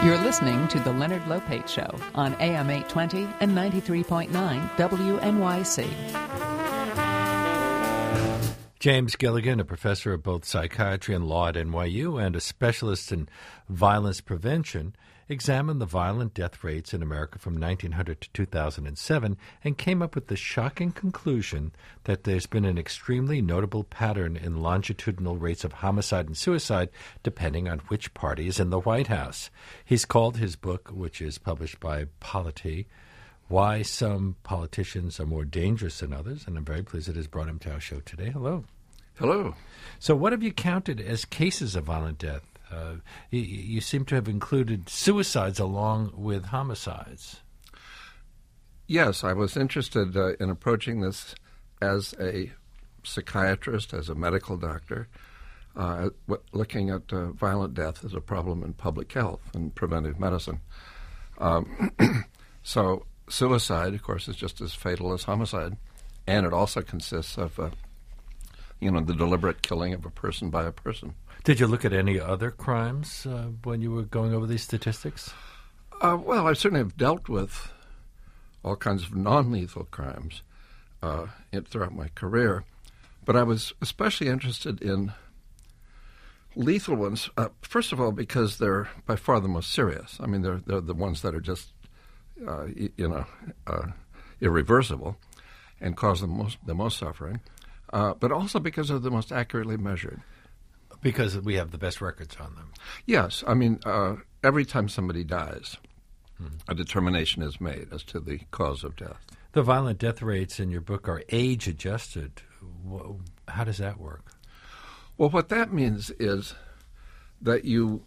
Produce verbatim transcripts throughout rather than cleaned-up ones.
You're listening to The Leonard Lopate Show on A M eight twenty and ninety-three point nine W N Y C. James Gilligan, a professor of both psychiatry and law at N Y U and a specialist in violence prevention, examined the violent death rates in America from nineteen hundred to two thousand seven and came up with the shocking conclusion that there's been an extremely notable pattern in longitudinal rates of homicide and suicide depending on which party is in the White House. He's called his book, which is published by Polity, Why Some Politicians Are More Dangerous Than Others, and I'm very pleased it has brought him to our show today. Hello. Hello. So what have you counted as cases of violent death? Uh, you, you seem to have included suicides along with homicides. Yes, I was interested uh, in approaching this as a psychiatrist, as a medical doctor, uh, w- looking at uh, violent death as a problem in public health and preventive medicine. Um, so suicide, of course, is just as fatal as homicide, and it also consists of, uh, you know, the deliberate killing of a person by a person. Did you look at any other crimes uh, when you were going over these statistics? Uh, well, I certainly have dealt with all kinds of non-lethal crimes uh, in, throughout my career, but I was especially interested in lethal ones, uh, first of all, because they're by far the most serious. I mean, they're, they're the ones that are just, uh, you know, uh, irreversible and cause the most, the most suffering, uh, but also because they're the most accurately measured. Because we have the best records on them. Yes. I mean, uh, every time somebody dies, mm-hmm. a determination is made as to the cause of death. The violent death rates in your book are age-adjusted. How does that work? Well, what that means is that you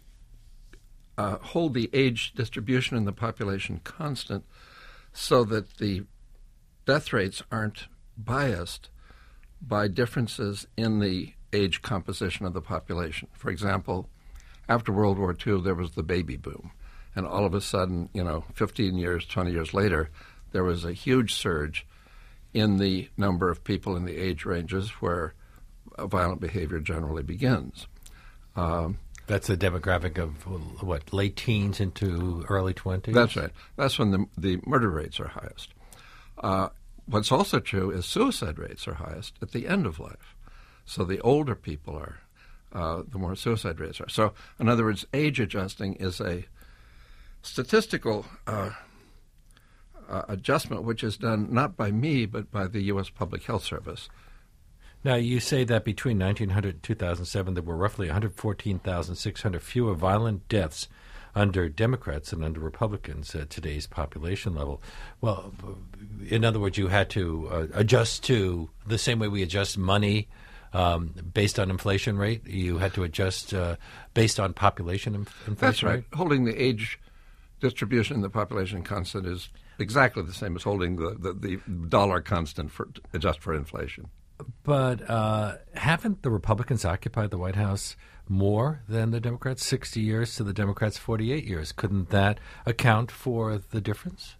uh, hold the age distribution in the population constant so that the death rates aren't biased by differences in the age composition of the population. For example, after World War Two, there was the baby boom. And all of a sudden, you know, fifteen years, twenty years later, there was a huge surge in the number of people in the age ranges where violent behavior generally begins. Um, that's the demographic of, what, late teens into early twenties? That's right. That's when the, the murder rates are highest. Uh, what's also true is suicide rates are highest at the end of life. So the older people are, uh, the more suicide rates are. So, in other words, age adjusting is a statistical uh, uh, adjustment which is done not by me but by the U S Public Health Service. Now, you say that between nineteen hundred and two thousand seven there were roughly one hundred fourteen thousand six hundred fewer violent deaths under Democrats than under Republicans at today's population level. Well, in other words, you had to uh, adjust to the same way we adjust money Um, based on inflation rate. You had to adjust uh, based on population inf- inflation That's right. rate? Holding the age distribution in the population constant is exactly the same as holding the, the, the dollar constant for adjust for inflation. But uh, haven't the Republicans occupied the White House more than the Democrats? sixty years to the Democrats' forty-eight years. Couldn't that account for the difference?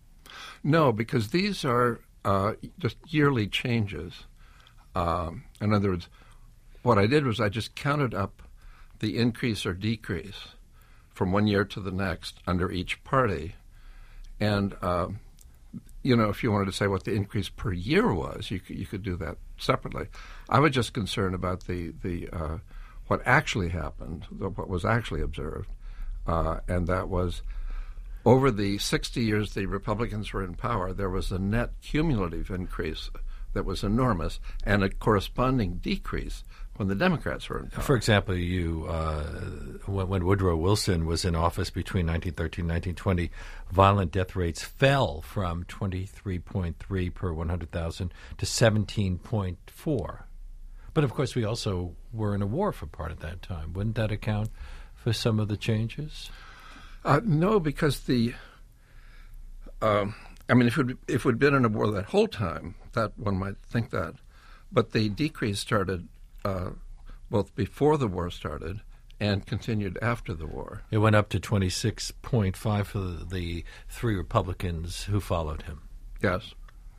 No, because these are uh, just yearly changes. Um, in other words, what I did was I just counted up the increase or decrease from one year to the next under each party. And, uh, you know, if you wanted to say what the increase per year was, you could, you could do that separately. I was just concerned about the, the uh, what actually happened, what was actually observed, uh, and that was over the sixty years the Republicans were in power, there was a net cumulative increase that was enormous, and a corresponding decrease when the Democrats were in power. For example, you uh, when, when Woodrow Wilson was in office between nineteen thirteen and nineteen twenty, violent death rates fell from twenty-three point three per one hundred thousand to seventeen point four. But, of course, we also were in a war for part of that time. Wouldn't that account for some of the changes? Uh, no, because the um, – I mean, if we'd, if we'd been in a war that whole time, that one might think that. But the decrease started uh, both before the war started and continued after the war. It went up to twenty-six point five for the, the three Republicans who followed him. Yes.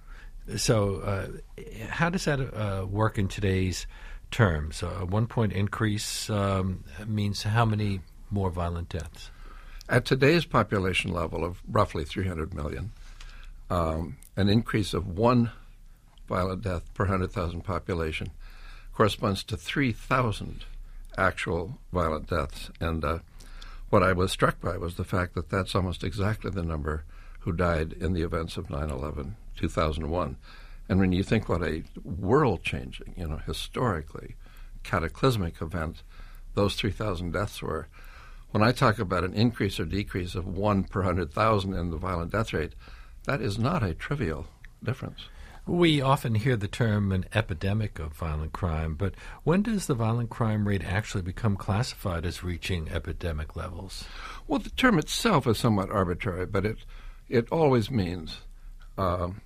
So uh, how does that uh, work in today's terms? A one-point increase um, means how many more violent deaths? At today's population level of roughly three hundred million, um, an increase of one violent death per one hundred thousand population corresponds to three thousand actual violent deaths. And uh, what I was struck by was the fact that that's almost exactly the number who died in the events of nine eleven, two thousand one. And when you think what a world-changing, you know, historically cataclysmic event those three thousand deaths were, when I talk about an increase or decrease of one per one hundred thousand in the violent death rate, that is not a trivial difference. We often hear the term an epidemic of violent crime, but when does the violent crime rate actually become classified as reaching epidemic levels? Well, the term itself is somewhat arbitrary, but it it always means um,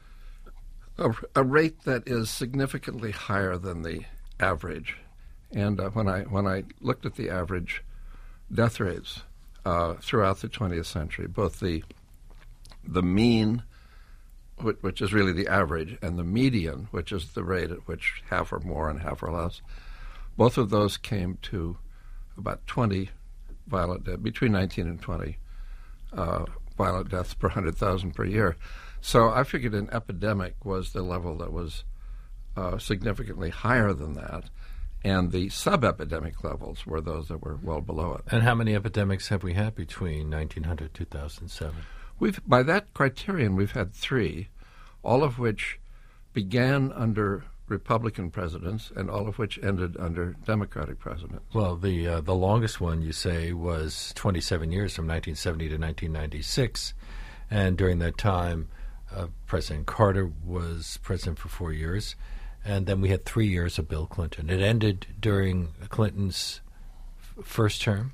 a, a rate that is significantly higher than the average. And uh, when I when I looked at the average death rates uh, throughout the twentieth century, both the the mean, which, which is really the average, and the median, which is the rate at which half or more and half or less, both of those came to about twenty violent deaths, between nineteen and twenty uh, violent deaths per one hundred thousand per year. So I figured an epidemic was the level that was uh, significantly higher than that, and the sub-epidemic levels were those that were well below it. And how many epidemics have we had between nineteen hundred and two thousand seven? We've, by that criterion, we've had three, all of which began under Republican presidents and all of which ended under Democratic presidents. Well, the uh, the longest one, you say, was twenty-seven years, from nineteen seventy to nineteen ninety-six. And during that time, uh, President Carter was president for four years. And then we had three years of Bill Clinton. It ended during Clinton's f- first term?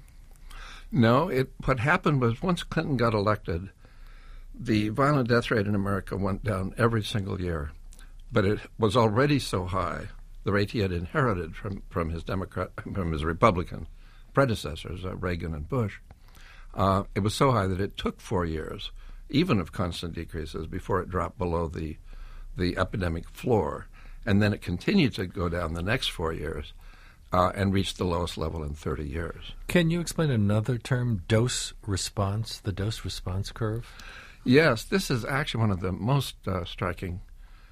No, it, what happened was once Clinton got elected, the violent death rate in America went down every single year. But it was already so high, the rate he had inherited from, from his Democrat, from his Republican predecessors, uh, Reagan and Bush, uh, it was so high that it took four years, even of constant decreases, before it dropped below the the epidemic floor. And then it continued to go down the next four years uh, and reached the lowest level in thirty years. Can you explain another term, dose response, the dose response curve? Yes, this is actually one of the most uh, striking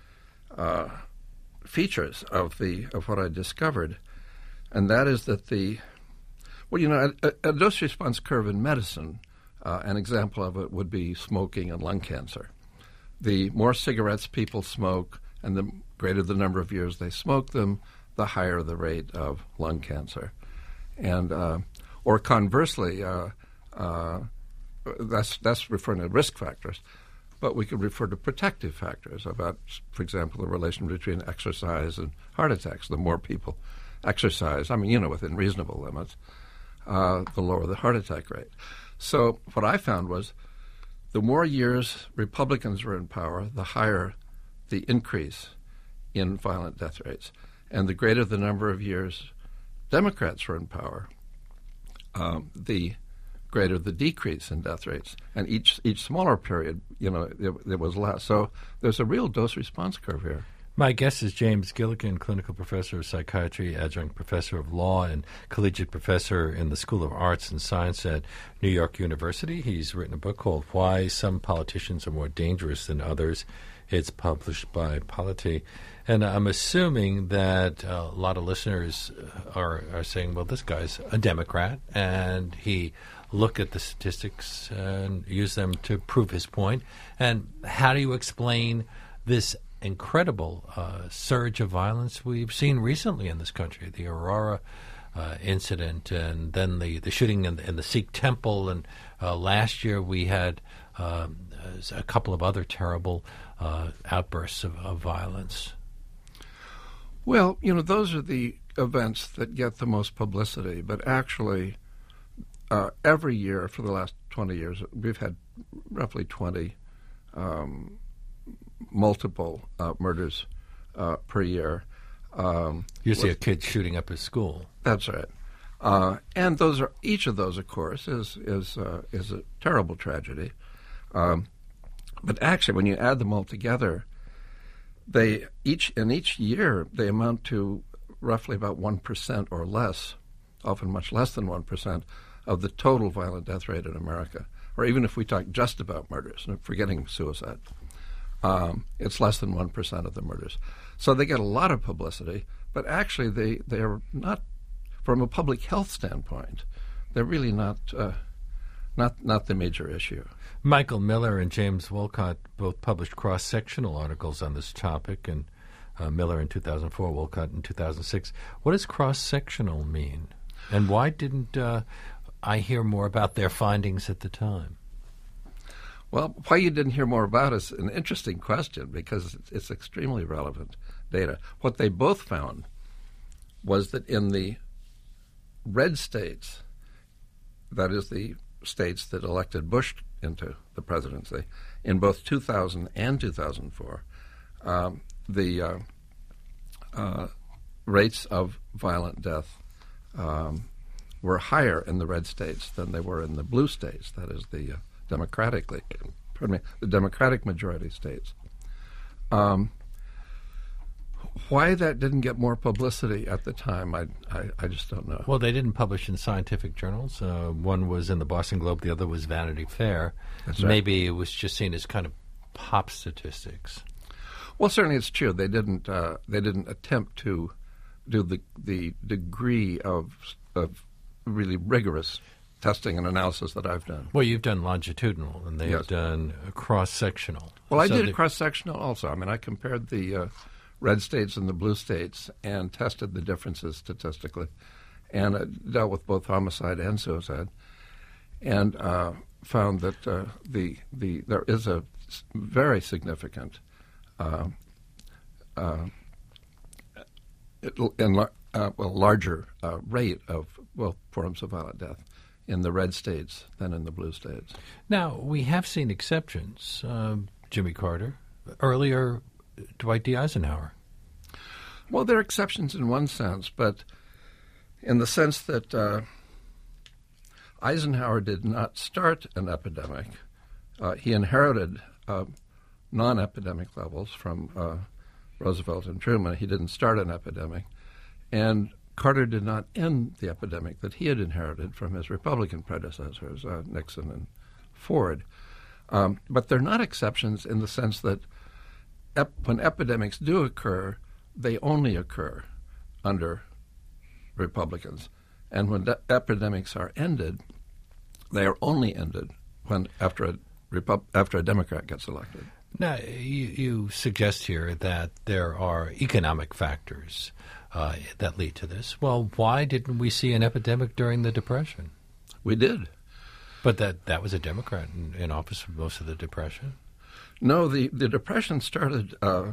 uh, features of the of what I discovered, and that is that the, well, you know, a, a dose response curve in medicine, uh, an example of it would be smoking and lung cancer. The more cigarettes people smoke, and the greater the number of years they smoke them, the higher the rate of lung cancer. And uh, or conversely, uh, uh, that's that's referring to risk factors, but we could refer to protective factors about, for example, the relation between exercise and heart attacks. The more people exercise, I mean, you know, within reasonable limits, uh, the lower the heart attack rate. So what I found was the more years Republicans were in power, the higher the increase in violent death rates. And the greater the number of years Democrats were in power, um, the greater the decrease in death rates. And each each smaller period, you know, it, it was less. So there's a real dose-response curve here. My guest is James Gilligan, clinical professor of psychiatry, adjunct professor of law, and collegiate professor in the School of Arts and Science at New York University. He's written a book called Why Some Politicians Are More Dangerous Than Others. It's published by Polity. And I'm assuming that a lot of listeners are, are saying, well, this guy's a Democrat, and he looked at the statistics and used them to prove his point. And how do you explain this incredible uh, surge of violence we've seen recently in this country, the Aurora uh, incident, and then the, the shooting in the, in the Sikh temple, and uh, last year we had uh, a couple of other terrible uh, outbursts of, of violence? Well, you know, those are the events that get the most publicity, but actually uh, every year for the last twenty years, we've had roughly twenty um multiple uh, murders uh, per year. Um, you see a kid shooting up his school. That's right, uh, and those are each of those, of course, is is uh, is a terrible tragedy. Um, but actually, when you add them all together, they each in each year they amount to roughly about one percent or less, often much less than one percent of the total violent death rate in America, or even if we talk just about murders, forgetting suicide, um, it's less than one percent of the murders. So they get a lot of publicity, but actually they, they are not, from a public health standpoint, they're really not uh, not not the major issue. Michael Miller and James Wolcott both published cross-sectional articles on this topic, and uh, Miller in two thousand four, Wolcott in two thousand six. What does cross-sectional mean? And why didn't uh, I hear more about their findings at the time? Well, why you didn't hear more about it is an interesting question, because it's, it's extremely relevant data. What they both found was that in the red states, that is the states that elected Bush into the presidency, in both two thousand and two thousand four, um, the uh, uh, rates of violent death um, were higher in the red states than they were in the blue states, that is the uh, democratically, pardon me, the Democratic majority states. Um, why that didn't get more publicity at the time, I, I, I just don't know. Well, they didn't publish in scientific journals. Uh, one was in the Boston Globe, the other was Vanity Fair. That's right. Maybe it was just seen as kind of pop statistics. Well, certainly it's true. They didn't. Uh, they didn't attempt to do the the degree of of really rigorous testing and analysis that I've done. Well, you've done longitudinal, and they've Yes. done cross-sectional. Well, I So did they- cross-sectional also. I mean, I compared the uh, red states and the blue states and tested the differences statistically, and uh, dealt with both homicide and suicide, and uh, found that uh, the the there is a s- very significant uh, uh, and lar- uh, well larger uh, rate of both forms of violent death in the red states than in the blue states. Now, we have seen exceptions. Um, Jimmy Carter, earlier Dwight D. Eisenhower. Well, there are exceptions in one sense, but in the sense that uh, Eisenhower did not start an epidemic. Uh, he inherited uh, non-epidemic levels from uh, Roosevelt and Truman. He didn't start an epidemic. And Carter did not end the epidemic that he had inherited from his Republican predecessors, uh, Nixon and Ford. Um, but they're not exceptions in the sense that ep- when epidemics do occur, they only occur under Republicans. And when de- epidemics are ended, they are only ended when after a Repu- after a Democrat gets elected. Now, you, you suggest here that there are economic factors uh, that lead to this. Well, why didn't we see an epidemic during the Depression? We did. But that, that was a Democrat in, in office for most of the Depression. No, the, the Depression started uh,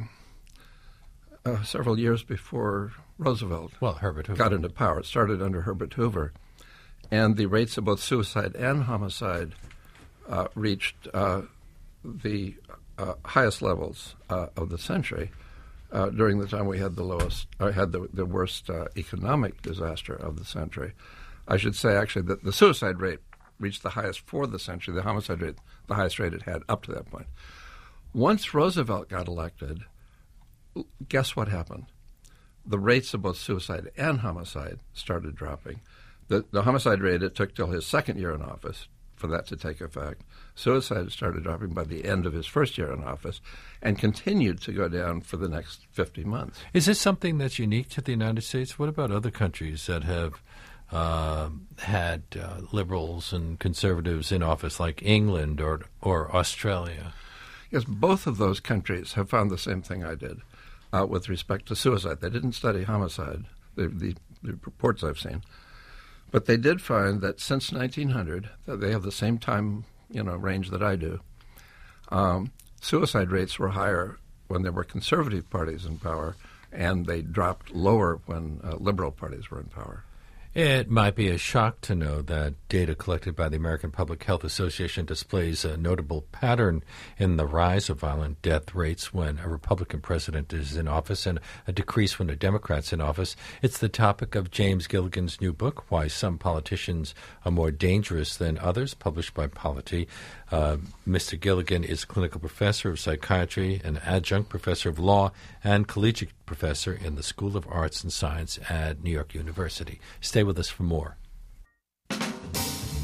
uh, several years before Roosevelt Well, Herbert Hoover. got into power. It started under Herbert Hoover. And the rates of both suicide and homicide uh, reached uh, the uh, highest levels uh, of the century uh, during the time we had the lowest, uh, had the, the worst uh, economic disaster of the century. I should say, actually, that the suicide rate reached the highest for the century, the homicide rate, the highest rate it had up to that point. Once Roosevelt got elected, guess what happened? The rates of both suicide and homicide started dropping. The, the homicide rate, it took till his second year in office for that to take effect. Suicide started dropping by the end of his first year in office and continued to go down for the next fifty months. Is this something that's unique to the United States? What about other countries that have uh, had uh, liberals and conservatives in office, like England or or Australia? Yes, both of those countries have found the same thing I did uh, with respect to suicide. They didn't study homicide, the, the, the reports I've seen. But they did find that since nineteen hundred, that they have the same time, you know, range that I do. Um, suicide rates were higher when there were conservative parties in power, and they dropped lower when uh, liberal parties were in power. It might be a shock to know that data collected by the American Public Health Association displays a notable pattern in the rise of violent death rates when a Republican president is in office and a decrease when a Democrat's in office. It's the topic of James Gilligan's new book, Why Some Politicians Are More Dangerous Than Others, published by Polity. Uh, Mister Gilligan is clinical professor of psychiatry, an adjunct professor of law, and collegiate professor in the School of Arts and Science at New York University. Stay with us for more.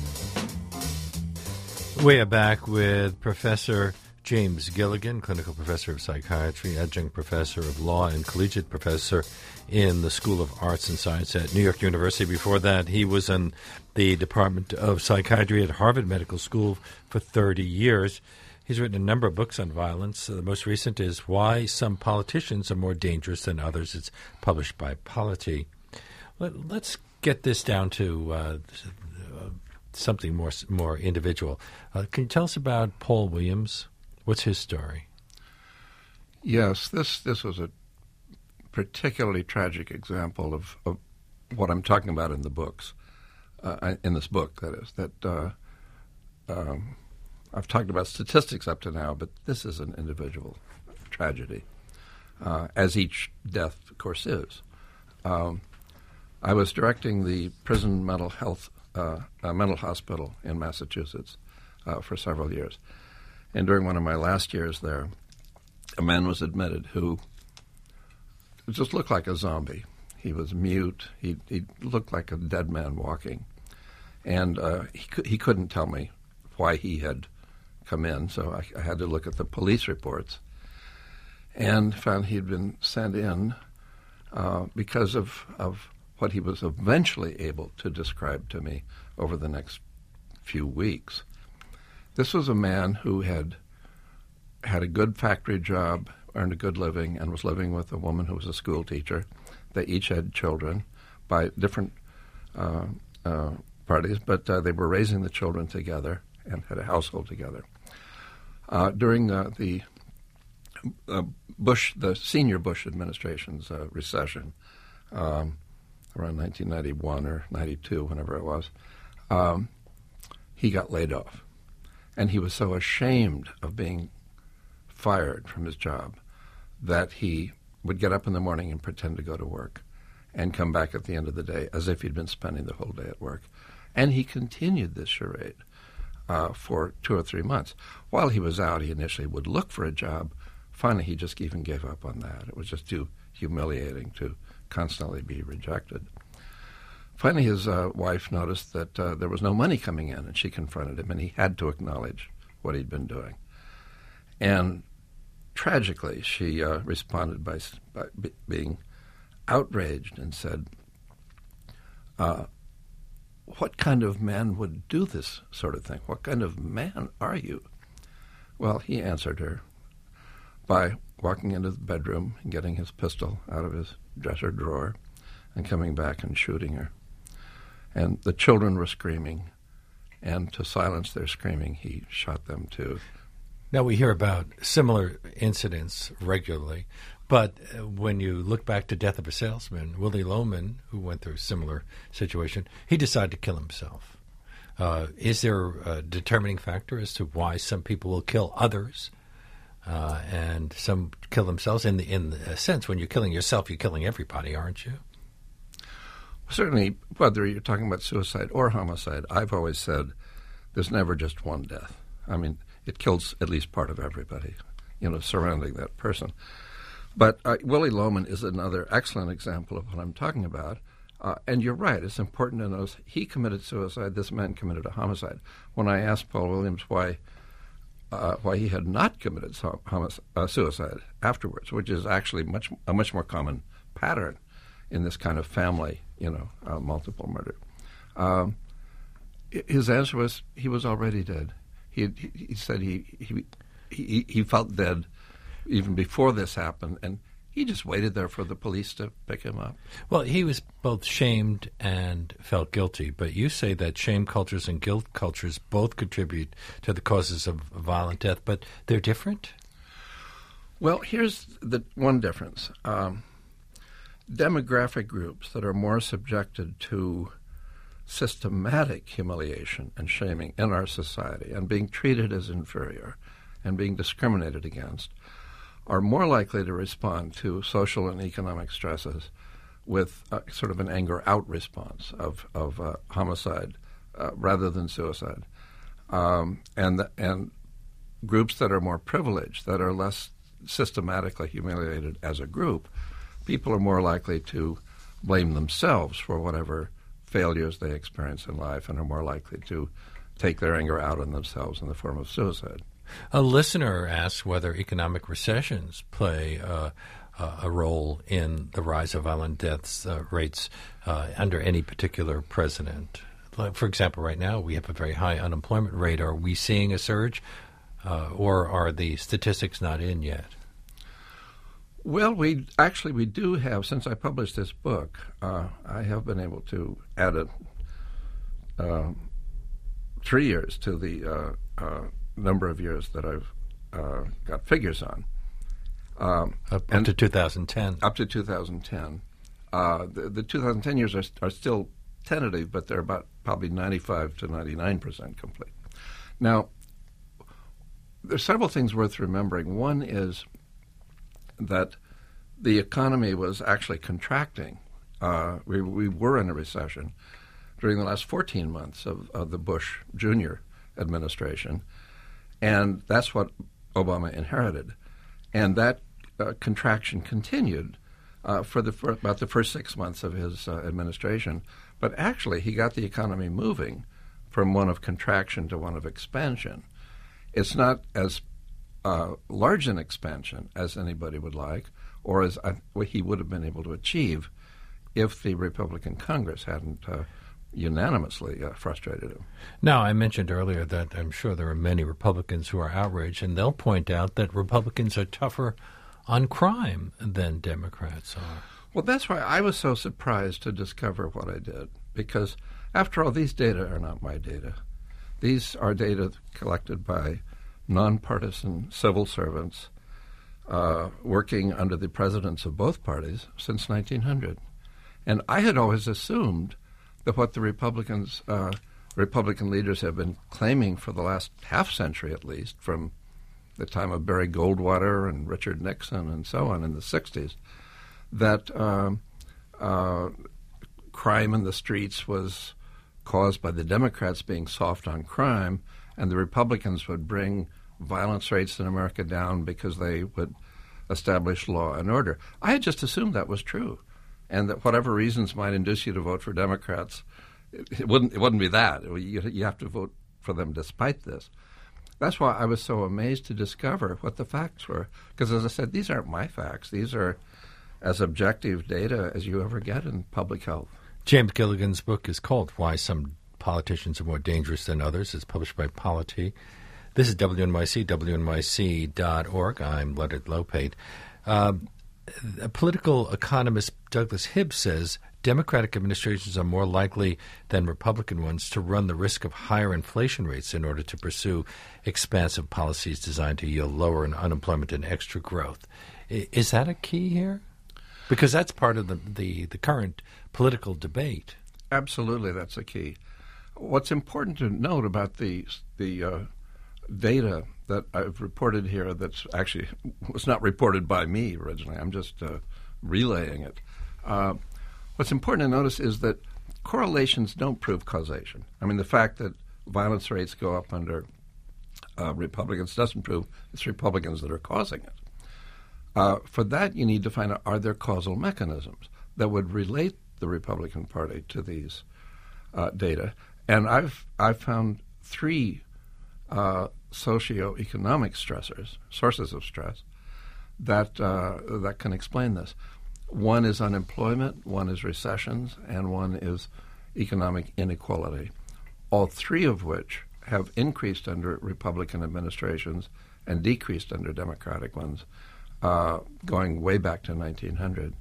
We are back with Professor James Gilligan, clinical professor of psychiatry, adjunct professor of law, and collegiate professor in the School of Arts and Science at New York University. Before that, he was in the Department of Psychiatry at Harvard Medical School for thirty years. He's written a number of books on violence. Uh, the most recent is Why Some Politicians Are More Dangerous Than Others. It's published by Polity. Let, let's get this down to uh, uh, something more more individual. Uh, can you tell us about Paul Williams? What's his story? Yes, this this was a particularly tragic example of, of what I'm talking about in the books, uh, in this book, that is, that uh, um, I've talked about statistics up to now, but this is an individual tragedy, uh, as each death, of course, is. Um, I was directing the prison mental health uh, uh, mental hospital in Massachusetts uh, for several years. And during one of my last years there, a man was admitted who just looked like a zombie. He was mute. He, he looked like a dead man walking. And uh, he, he couldn't tell me why he had come in, so I, I had to look at the police reports and found he'd been sent in uh, because of, of what he was eventually able to describe to me over the next few weeks. This was a man who had had a good factory job, earned a good living, and was living with a woman who was a school teacher. They each had children by different uh, uh, parties, but uh, they were raising the children together and had a household together. Uh, during uh, the uh, Bush, the senior Bush administration's uh, recession, um, around nineteen ninety-one or ninety-two, whenever it was, um, he got laid off. And he was so ashamed of being fired from his job that he would get up in the morning and pretend to go to work and come back at the end of the day as if he'd been spending the whole day at work. And he continued this charade uh, for two or three months. While he was out, he initially would look for a job. Finally, he just even gave up on that. It was just too humiliating to constantly be rejected. Finally, his uh, wife noticed that uh, there was no money coming in, and she confronted him, and he had to acknowledge what he'd been doing. And tragically, she uh, responded by, by b- being outraged and said, uh, what kind of man would do this sort of thing? What kind of man are you? Well, he answered her by walking into the bedroom and getting his pistol out of his dresser drawer and coming back and shooting her. And the children were screaming, and to silence their screaming, he shot them too. Now, we hear about similar incidents regularly, but uh, when you look back to Death of a Salesman, Willy Loman, who went through a similar situation, he decided to kill himself. Uh, is there a determining factor as to why some people will kill others uh, and some kill themselves? In, the, in a sense, when you're killing yourself, you're killing everybody, aren't you? Certainly, whether you're talking about suicide or homicide, I've always said there's never just one death. I mean, it kills at least part of everybody, you know, surrounding that person. But uh, Willy Loman is another excellent example of what I'm talking about. Uh, and you're right, it's important to know he committed suicide, this man committed a homicide. When I asked Paul Williams why uh, why he had not committed homic- uh, suicide afterwards, which is actually much a much more common pattern in this kind of family, you know, uh, multiple murder. Um, his answer was he was already dead. He he, he said he, he he he felt dead even before this happened, and he just waited there for the police to pick him up. Well, he was both shamed and felt guilty, but you say that shame cultures and guilt cultures both contribute to the causes of violent death, but they're different? Well, here's the one difference. Um, demographic groups that are more subjected to systematic humiliation and shaming in our society and being treated as inferior and being discriminated against are more likely to respond to social and economic stresses with uh, sort of an anger-out response of, of uh, homicide uh, rather than suicide. Um, and, the, and groups that are more privileged, that are less systematically humiliated as a group, people are more likely to blame themselves for whatever failures they experience in life and are more likely to take their anger out on themselves in the form of suicide. A listener asks whether economic recessions play uh, uh, a role in the rise of violent deaths uh, rates uh, under any particular president. Like, for example, right now we have a very high unemployment rate. Are we seeing a surge, uh, or are the statistics not in yet? Well, we actually we do have, since I published this book, uh, I have been able to add a, uh, three years to the uh, uh, number of years that I've uh, got figures on. Um, up, and up to two thousand ten. Up to two thousand ten. Uh, the, the two thousand ten years are, are still tentative, but they're about probably ninety-five to ninety-nine percent complete. Now, there's several things worth remembering. One is that the economy was actually contracting. Uh, we, we were in a recession during the last fourteen months of, of the Bush Junior administration, and that's what Obama inherited. And that uh, contraction continued uh, for, the, for about the first six months of his uh, administration. But actually, he got the economy moving from one of contraction to one of expansion. It's not as uh, large an expansion as anybody would like, or as uh, what he would have been able to achieve if the Republican Congress hadn't uh, unanimously uh, frustrated him. Now, I mentioned earlier that I'm sure there are many Republicans who are outraged, and they'll point out that Republicans are tougher on crime than Democrats are. Well, that's why I was so surprised to discover what I did, because, after all, these data are not my data. These are data collected by nonpartisan civil servants uh, working under the presidents of both parties since nineteen hundred. And I had always assumed that what the Republicans, uh, Republican leaders have been claiming for the last half century at least, from the time of Barry Goldwater and Richard Nixon and so on in the sixties, that um, uh, crime in the streets was caused by the Democrats being soft on crime, and the Republicans would bring violence rates in America down because they would establish law and order. I had just assumed that was true, and that whatever reasons might induce you to vote for Democrats, it, it wouldn't it wouldn't be that. You, you have to vote for them despite this. That's why I was so amazed to discover what the facts were, because, as I said, these aren't my facts. These are as objective data as you ever get in public health. James Gilligan's book is called Why Some Politicians Are More Dangerous Than Others. It's published by Polity. This is W N Y C, W N Y C dot org. I'm Leonard Lopate. Uh, political economist Douglas Hibbs says Democratic administrations are more likely than Republican ones to run the risk of higher inflation rates in order to pursue expansive policies designed to yield lower unemployment and extra growth. Is that a key here? Because that's part of the, the, the current political debate. Absolutely, that's a key. What's important to note about the the uh, data that I've reported here, that's actually was not reported by me originally. I'm just uh, relaying it. Uh, what's important to notice is that correlations don't prove causation. I mean, the fact that violence rates go up under uh, Republicans doesn't prove it's Republicans that are causing it. Uh, for that, you need to find out, are there causal mechanisms that would relate the Republican Party to these uh, data? And I've I've found three uh, socioeconomic stressors, sources of stress, that uh, that can explain this. One is unemployment, one is recessions, and one is economic inequality, all three of which have increased under Republican administrations and decreased under Democratic ones, uh, going way back to nineteen hundred.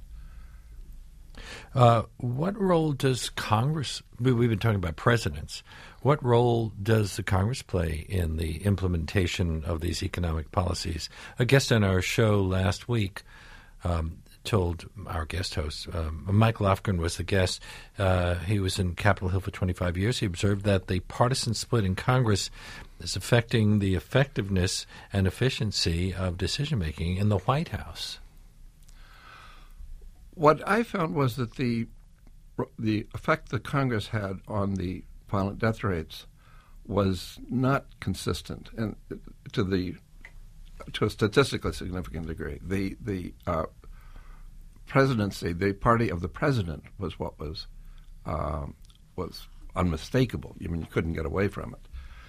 Uh, what role does Congress, we, we've been talking about presidents, what role does the Congress play in the implementation of these economic policies? A guest on our show last week um, told our guest host, um, Mike Lofgren was the guest. Uh, he was in Capitol Hill for twenty-five years. He observed that the partisan split in Congress is affecting the effectiveness and efficiency of decision-making in the White House. What I found was that the the effect that Congress had on the violent death rates was not consistent, and to the to a statistically significant degree. The the uh, presidency, the party of the president, was what was um, was unmistakable. I mean, you couldn't get away from it.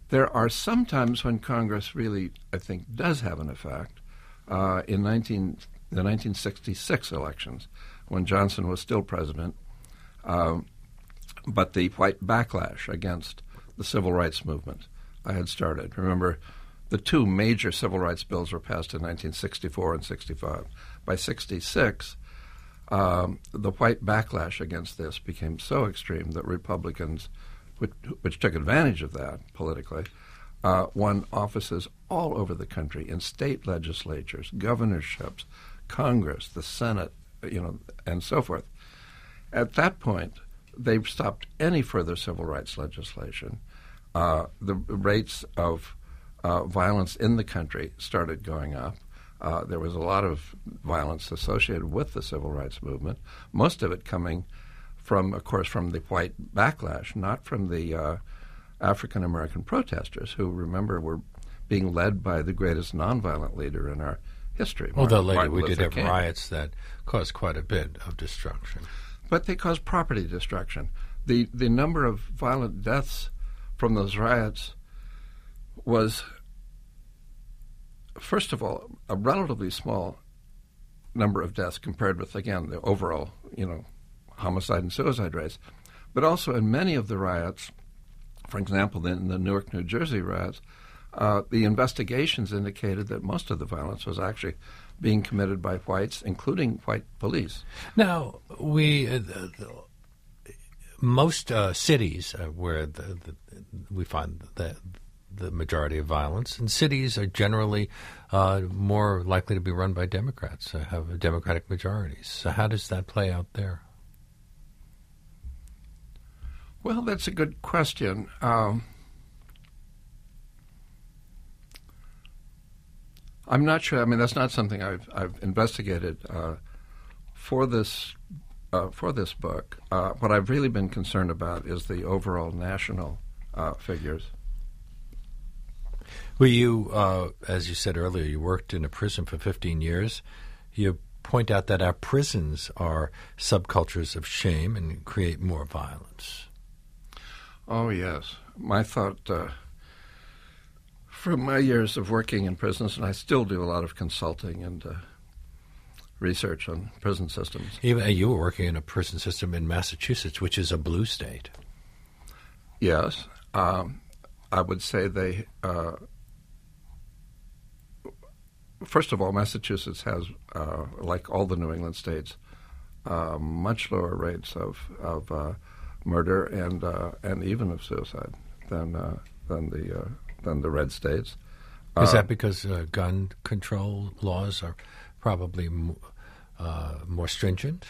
There are some times when Congress really, I think, does have an effect. Uh, in nineteen, the nineteen sixty-six elections, when Johnson was still president, um, but the white backlash against the civil rights movement I had started. Remember, the two major civil rights bills were passed in nineteen sixty-four and sixty-five. By sixty-six, um, the white backlash against this became so extreme that Republicans, which, which took advantage of that politically, uh, won offices all over the country in state legislatures, governorships, Congress, the Senate, you know, and so forth. At that point, they've stopped any further civil rights legislation. Uh, the rates of uh, violence in the country started going up. Uh, there was a lot of violence associated with the civil rights movement, most of it coming from, of course, from the white backlash, not from the uh, African-American protesters, who, remember, were being led by the greatest nonviolent leader in our history. Although later Martin we Luther did have King. riots that caused quite a bit of destruction. But they caused property destruction. The the number of violent deaths from those riots was, first of all, a relatively small number of deaths compared with, again, the overall, you know, homicide and suicide rates. But also in many of the riots, for example, in the Newark, New Jersey riots, uh, the investigations indicated that most of the violence was actually being committed by whites, including white police. Now, we uh, the, the, most uh, cities uh, where the, the, we find the the majority of violence, and cities are generally uh, more likely to be run by Democrats, uh, have Democratic majorities. So how does that play out there? Well, that's a good question. Um, I'm not sure. I mean, that's not something I've I've investigated uh, for this uh, for this book. Uh, what I've really been concerned about is the overall national uh, figures. Well, you, uh, as you said earlier, you worked in a prison for fifteen years. You point out that our prisons are subcultures of shame and create more violence. Oh, yes. My thought, uh, from my years of working in prisons, and I still do a lot of consulting and uh, research on prison systems. Even you were working in a prison system in Massachusetts, which is a blue state. Yes. Um, I would say they... Uh, First of all, Massachusetts has, uh, like all the New England states, uh, much lower rates of of uh, murder and uh, and even of suicide than uh, than the uh, than the red states. Is uh, that because uh, gun control laws are probably m- uh, more stringent,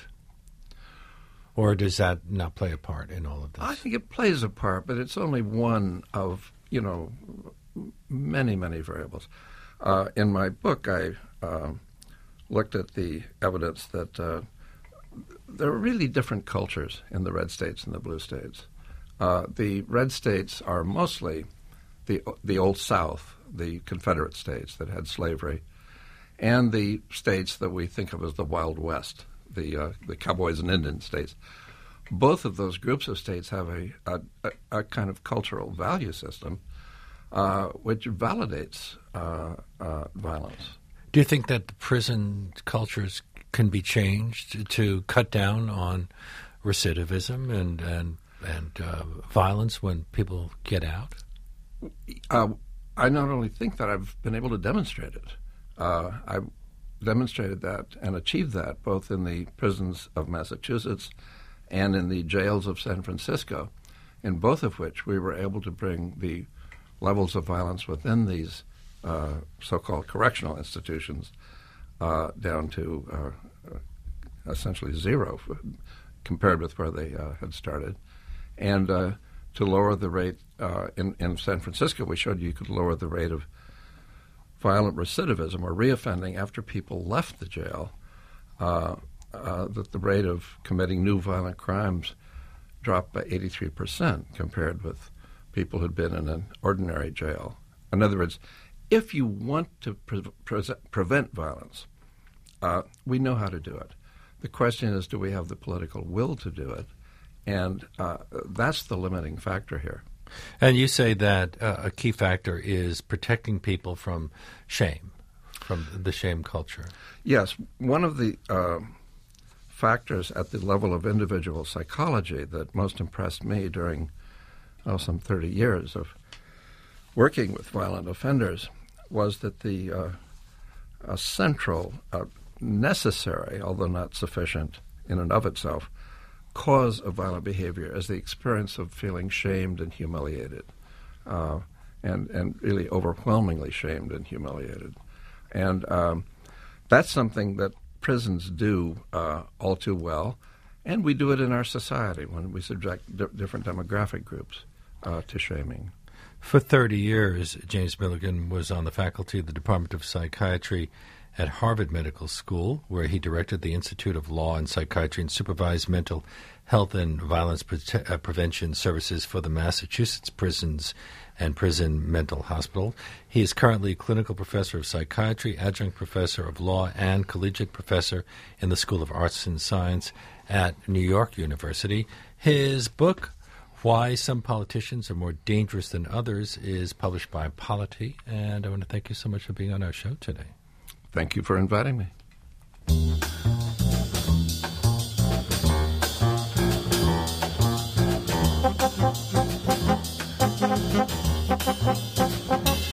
or does that not play a part in all of this? I think it plays a part, but it's only one of you know many many variables. Uh, in my book, I uh, looked at the evidence that uh, there are really different cultures in the red states and the blue states. Uh, the red states are mostly the the Old South, the Confederate states that had slavery, and the states that we think of as the Wild West, the uh, the cowboys and Indian states. Both of those groups of states have a a, a kind of cultural value system Uh, which validates uh, uh, violence. Do you think that the prison cultures can be changed to cut down on recidivism and and and uh, violence when people get out? Uh, I not only think that, I've been able to demonstrate it. Uh, I've demonstrated that and achieved that both in the prisons of Massachusetts and in the jails of San Francisco, in both of which we were able to bring the levels of violence within these uh, so-called correctional institutions uh, down to uh, essentially zero compared with where they uh, had started. And uh, to lower the rate, uh, in, in San Francisco, we showed you could lower the rate of violent recidivism or reoffending after people left the jail, uh, uh, that the rate of committing new violent crimes dropped by eighty-three percent compared with people who'd been in an ordinary jail. In other words, if you want to pre- pre- prevent violence, uh, we know how to do it. The question is, do we have the political will to do it? And uh, that's the limiting factor here. And you say that uh, a key factor is protecting people from shame, from the shame culture. Yes. One of the uh, factors at the level of individual psychology that most impressed me during oh, some thirty years of working with violent offenders was that the uh, a central, uh, necessary, although not sufficient in and of itself, cause of violent behavior is the experience of feeling shamed and humiliated, uh, and, and really overwhelmingly shamed and humiliated. And um, that's something that prisons do uh, all too well, and we do it in our society when we subject di- different demographic groups uh, to shaming. For thirty years, James Milligan was on the faculty of the Department of Psychiatry at Harvard Medical School, where he directed the Institute of Law and Psychiatry and supervised mental health and violence pre- uh, prevention services for the Massachusetts Prisons and Prison Mental Hospital. He is currently clinical professor of psychiatry, adjunct professor of law, and collegiate professor in the School of Arts and Science at New York University. His book, Why Some Politicians Are More Dangerous Than Others, is published by Polity, and I want to thank you so much for being on our show today. Thank you for inviting me.